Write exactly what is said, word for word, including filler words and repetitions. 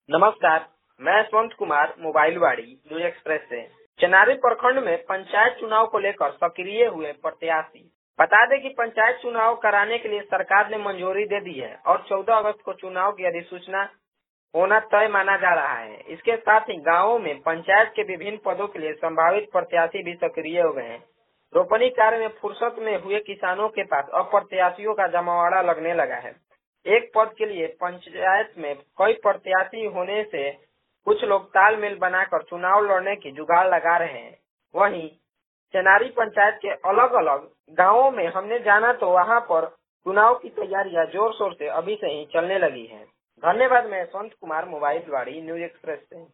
नमस्कार, मैं यशवंत कुमार मोबाइल वाड़ी न्यूज एक्सप्रेस से। चनारी प्रखंड में पंचायत चुनाव को लेकर सक्रिय हुए प्रत्याशी। बता दें कि पंचायत चुनाव कराने के लिए सरकार ने मंजूरी दे दी है और चौदह अगस्त को चुनाव की अधिसूचना होना तय माना जा रहा है। इसके साथ ही गाँवों में पंचायत के विभिन्न पदों के लिए संभावित प्रत्याशी भी सक्रिय हो गए हैं। रोपनी कार्य में फुर्सत में हुए किसानों के पास अब प्रत्याशियों का जमावड़ा लगने लगा है। एक पद के लिए पंचायत में कई प्रत्याशी होने से कुछ लोग तालमेल बनाकर चुनाव लड़ने की जुगाड़ लगा रहे हैं। वहीं चनारी पंचायत के अलग अलग गांवों में हमने जाना तो वहां पर चुनाव की तैयारियां जोर शोर से अभी से ही चलने लगी हैं। धन्यवाद। मैं यशवंत कुमार मोबाइल वाड़ी न्यूज एक्सप्रेस से।